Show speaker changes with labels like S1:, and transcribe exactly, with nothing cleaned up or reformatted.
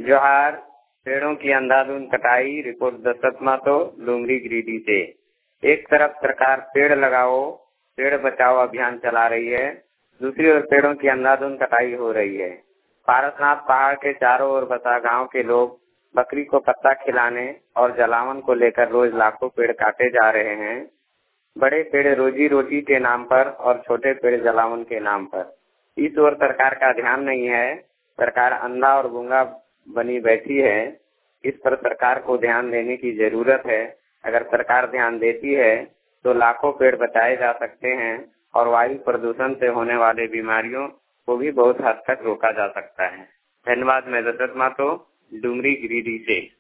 S1: जोहार। पेड़ों की अंधाधुंध कटाई, रिपोर्ट दशरथ महतो, डुमरी गिरिडीह से। एक तरफ सरकार पेड़ लगाओ पेड़ बचाओ अभियान चला रही है, दूसरी ओर पेड़ों की अंधाधुंध कटाई हो रही है। पारसनाथ पहाड़ के चारों ओर बसा गांव के लोग बकरी को पत्ता खिलाने और जलावन को लेकर रोज लाखों पेड़ काटे जा रहे हैं। बड़े पेड़ रोजी रोटी के नाम पर और छोटे पेड़ जलावन के नाम पर। इस ओर सरकार का ध्यान नहीं है। सरकार अंधा और गूंगा बनी बैठी है। इस पर सरकार को ध्यान देने की जरूरत है। अगर सरकार ध्यान देती है तो लाखों पेड़ बचाए जा सकते हैं और वायु प्रदूषण से होने वाले बीमारियों को भी बहुत हद तक रोका जा सकता है। धन्यवाद। मैं दशरथ महतो, डुमरी गिरिडीह से।